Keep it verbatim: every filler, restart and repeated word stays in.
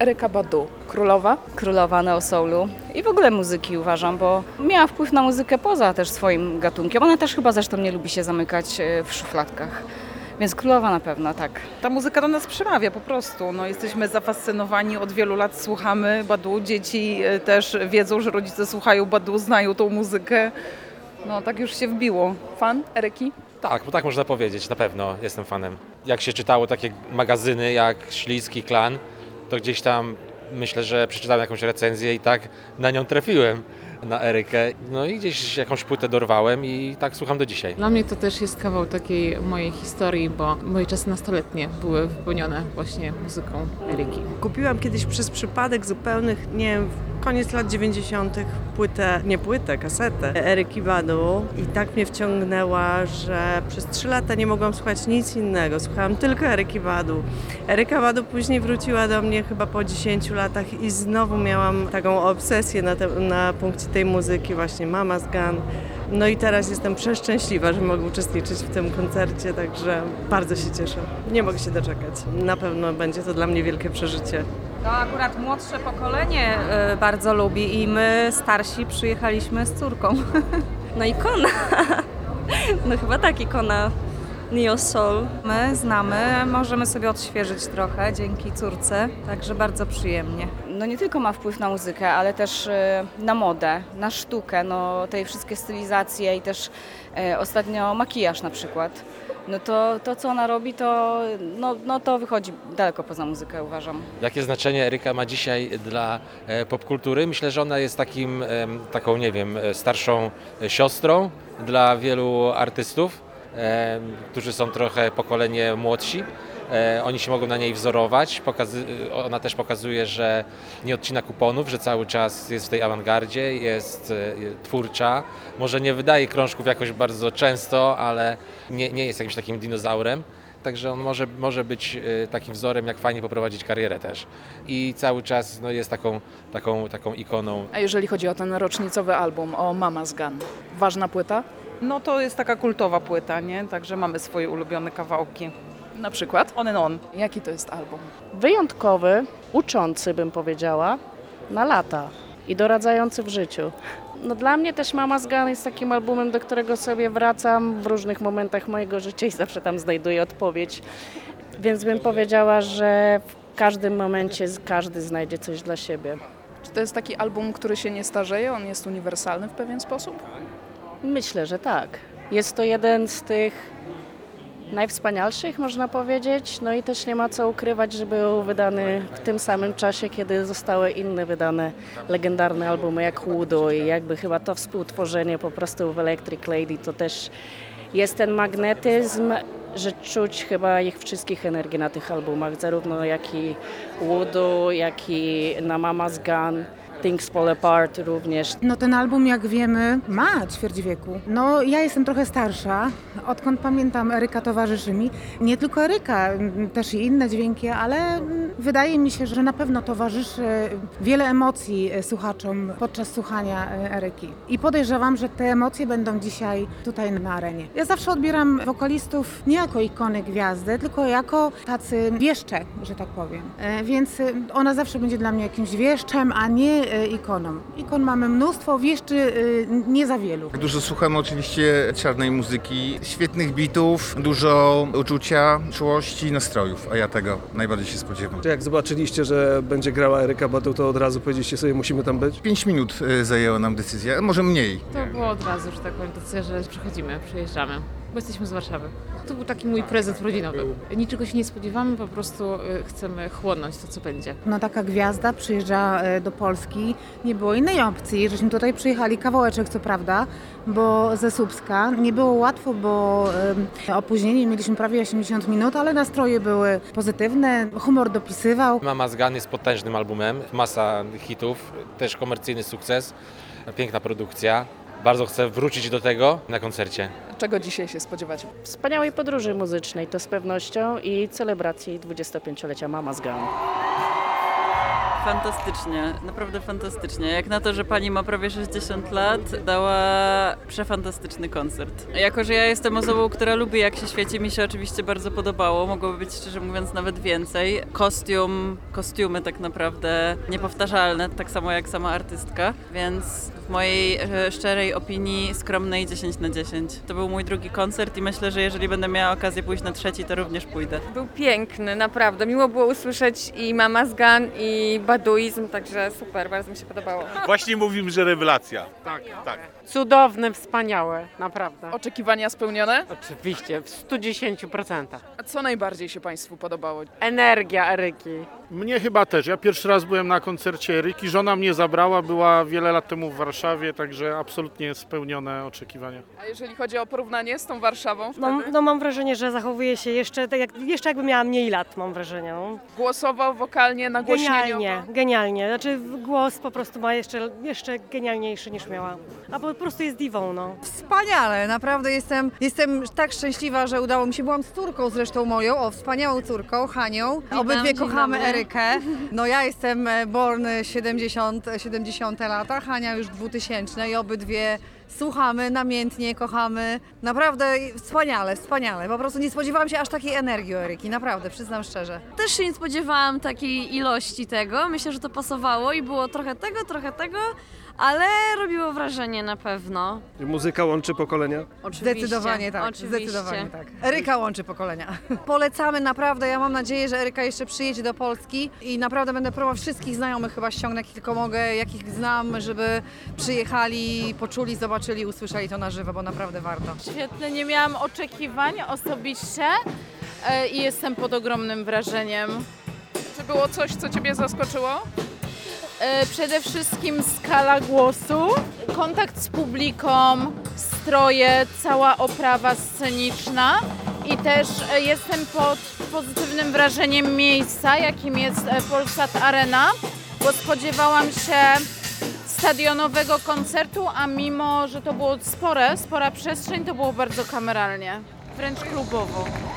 Erykka Badu, królowa? Królowa neo-soulu i w ogóle muzyki uważam, bo miała wpływ na muzykę poza też swoim gatunkiem. Ona też chyba zresztą nie lubi się zamykać e, w szufladkach. Więc królowa na pewno, tak. Ta muzyka do nas przemawia po prostu. No, jesteśmy zafascynowani, od wielu lat słuchamy Badu. Dzieci e, też wiedzą, że rodzice słuchają Badu, znają tą muzykę. No tak już się wbiło. Fan Erykki? Tak, bo tak można powiedzieć, na pewno jestem fanem. Jak się czytało takie magazyny jak Śliski Klan, to gdzieś tam myślę, że przeczytałem jakąś recenzję i tak na nią trafiłem, na Erykkę. No i gdzieś jakąś płytę dorwałem i tak słucham do dzisiaj. Dla mnie to też jest kawał takiej mojej historii, bo moje czasy nastoletnie były wypełnione właśnie muzyką Erykki. Kupiłam kiedyś przez przypadek zupełnych, nie wiem, koniec lat dziewięćdziesiątych płytę, nie płytę, kasetę Erykki Badu i tak mnie wciągnęła, że przez trzy lata nie mogłam słuchać nic innego. Słuchałam tylko Erykki Badu. Erykka Badu później wróciła do mnie chyba po dziesięciu latach i znowu miałam taką obsesję na, te, na punkcie tej muzyki, właśnie Mama's Gun. No i teraz jestem przeszczęśliwa, że mogę uczestniczyć w tym koncercie, także bardzo się cieszę. Nie mogę się doczekać. Na pewno będzie to dla mnie wielkie przeżycie. To akurat młodsze pokolenie y, bardzo lubi i my starsi przyjechaliśmy z córką. No ikona. No chyba tak, ikona Neo Soul. My znamy, możemy sobie odświeżyć trochę dzięki córce, także bardzo przyjemnie. No nie tylko ma wpływ na muzykę, ale też e, na modę, na sztukę, no tej wszystkie stylizacje i też e, ostatnio makijaż na przykład. No to, to co ona robi, to, no, no to wychodzi daleko poza muzykę, uważam. Jakie znaczenie Erykka ma dzisiaj dla e, popkultury? Myślę, że ona jest takim, e, taką, nie wiem, e, starszą e, siostrą dla wielu artystów, e, którzy są trochę pokolenie młodsi. E, oni się mogą na niej wzorować. Pokazy- ona też pokazuje, że nie odcina kuponów, że cały czas jest w tej awangardzie, jest e, twórcza. Może nie wydaje krążków jakoś bardzo często, ale nie, nie jest jakimś takim dinozaurem. Także on może, może być e, takim wzorem, jak fajnie poprowadzić karierę też. I cały czas no, jest taką, taką, taką ikoną. A jeżeli chodzi o ten rocznicowy album, o Mama's Gun, ważna płyta? No to jest taka kultowa płyta, nie? Także mamy swoje ulubione kawałki. Na przykład? On and on. Jaki to jest album? Wyjątkowy, uczący bym powiedziała, na lata i doradzający w życiu. No dla mnie też Mama's Gun jest takim albumem, do którego sobie wracam w różnych momentach mojego życia i zawsze tam znajduję odpowiedź. Więc bym powiedziała, że w każdym momencie każdy znajdzie coś dla siebie. Czy to jest taki album, który się nie starzeje? On jest uniwersalny w pewien sposób? Myślę, że tak. Jest to jeden z tych najwspanialszych, można powiedzieć, no i też nie ma co ukrywać, że był wydany w tym samym czasie, kiedy zostały inne wydane legendarne albumy jak Voodoo i jakby chyba to współtworzenie po prostu w Electric Lady to też jest ten magnetyzm, że czuć chyba ich wszystkich energii na tych albumach, zarówno jak i Voodoo, jak i na Mama's Gun. Things Fall Apart również. No ten album, jak wiemy, ma ćwierć wieku. No ja jestem trochę starsza, odkąd pamiętam Erykka towarzyszy mi. Nie tylko Erykka, też i inne dźwięki, ale wydaje mi się, że na pewno towarzyszy wiele emocji słuchaczom podczas słuchania Erykki. I podejrzewam, że te emocje będą dzisiaj tutaj na arenie. Ja zawsze odbieram wokalistów nie jako ikony gwiazdy, tylko jako tacy wieszcze, że tak powiem. Więc ona zawsze będzie dla mnie jakimś wieszczem, a nie ikoną. Ikon mamy mnóstwo, wieszczy nie za wielu. Dużo słuchamy oczywiście czarnej muzyki, świetnych bitów, dużo uczucia, czułości, nastrojów, a ja tego najbardziej się spodziewam. Jak zobaczyliście, że będzie grała Erykka Badu, to od razu powiedzieliście sobie, musimy tam być? Pięć minut zajęła nam decyzja, może mniej. To było od razu, że tak powiem, decyzja, że przychodzimy, przyjeżdżamy, bo jesteśmy z Warszawy. To był taki mój prezent rodzinowy. Niczego się nie spodziewamy, po prostu chcemy chłonąć to, co będzie. No taka gwiazda przyjeżdża do Polski, nie było innej opcji, żeśmy tutaj przyjechali, kawałeczek co prawda, bo ze Słupska. Nie było łatwo, bo um, opóźnienie mieliśmy prawie osiemdziesiąt minut, ale nastroje były pozytywne, humor dopisywał. Mama's Gun jest potężnym albumem, masa hitów, też komercyjny sukces, piękna produkcja. Bardzo chcę wrócić do tego na koncercie. Czego dzisiaj się spodziewacie? Wspaniałej podróży muzycznej, to z pewnością i celebracji dwudziestopięciolecia Mama's Gun. Fantastycznie, naprawdę fantastycznie. Jak na to, że pani ma prawie sześćdziesiąt lat, dała przefantastyczny koncert. Jako, że ja jestem osobą, która lubi jak się świeci, mi się oczywiście bardzo podobało. Mogłoby być, szczerze mówiąc, nawet więcej. Kostium, kostiumy tak naprawdę niepowtarzalne, tak samo jak sama artystka, więc w mojej e, szczerej opinii skromnej dziesięć na dziesięć. To był mój drugi koncert i myślę, że jeżeli będę miała okazję pójść na trzeci, to również pójdę. Był piękny, naprawdę. Miło było usłyszeć i Mama z Gun, i Baduizm, także super, bardzo mi się podobało. Właśnie mówimy, że rewelacja. Tak, tak. Cudowne, wspaniałe, naprawdę. Oczekiwania spełnione? Oczywiście, w stu dziesięciu procentach. A co najbardziej się Państwu podobało? Energia Eryki. Mnie chyba też. Ja pierwszy raz byłem na koncercie Eryki. Żona mnie zabrała, była wiele lat temu w Warszawie, także absolutnie spełnione oczekiwania. A jeżeli chodzi o porównanie z tą Warszawą wtedy? No, no mam wrażenie, że zachowuje się jeszcze tak jak, jeszcze jakby miała mniej lat, mam wrażenie. No. Głosowo, wokalnie, nagłośnieniowo? Genialnie, genialnie. Znaczy głos po prostu ma jeszcze, jeszcze genialniejszy niż miała. A po prostu jest diwą, no. Wspaniale, naprawdę jestem, jestem tak szczęśliwa, że udało mi się. Byłam z córką zresztą moją, o wspaniałą córką, Hanią. Witam, Obydwie dzień kochamy dobry. Erykę. No ja jestem born siedemdziesiąte lata, Hania już dwutysięczne i obydwie słuchamy namiętnie, kochamy. Naprawdę wspaniale, wspaniale. Po prostu nie spodziewałam się aż takiej energii u Eryki, naprawdę, przyznam szczerze. Też się nie spodziewałam takiej ilości tego. Myślę, że to pasowało i było trochę tego, trochę tego, ale robiło wrażenie na pewno. Muzyka łączy pokolenia? Oczywiście. Zdecydowanie tak, Oczywiście. zdecydowanie tak. Eryka łączy pokolenia. Polecamy naprawdę, ja mam nadzieję, że Eryka jeszcze przyjedzie do Polski i naprawdę będę próbować wszystkich znajomych chyba ściągnę, jak tylko mogę, jakich znam, żeby przyjechali, poczuli, zobaczyli, usłyszeli to na żywo, bo naprawdę warto. Świetnie, nie miałam oczekiwań osobiście e, i jestem pod ogromnym wrażeniem. Czy było coś, co Ciebie zaskoczyło? E, przede wszystkim skala głosu, kontakt z publiką, stroje, cała oprawa sceniczna i też e, jestem pod pozytywnym wrażeniem miejsca, jakim jest e, Polsat Arena, bo spodziewałam się stadionowego koncertu, a mimo, że to było spore, spora przestrzeń, to było bardzo kameralnie, wręcz klubowo.